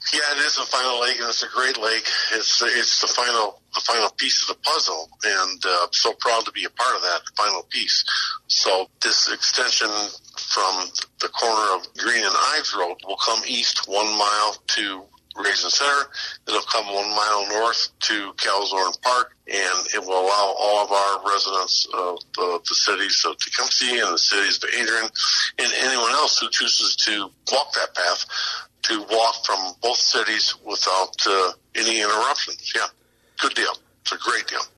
Yeah, it is a final lake, and it's a great lake. It's the final piece of the puzzle, and so proud to be a part of that final piece. So this extension from the corner of Green and Ives Road will come east 1 mile to Raisin Center. It'll come 1 mile north to Calzorn Park, and it will allow all of our residents of the cities of Tecumseh and the cities of Adrian and anyone else who chooses to walk that path to walk from both cities without any interruptions. Yeah, good deal. It's a great deal.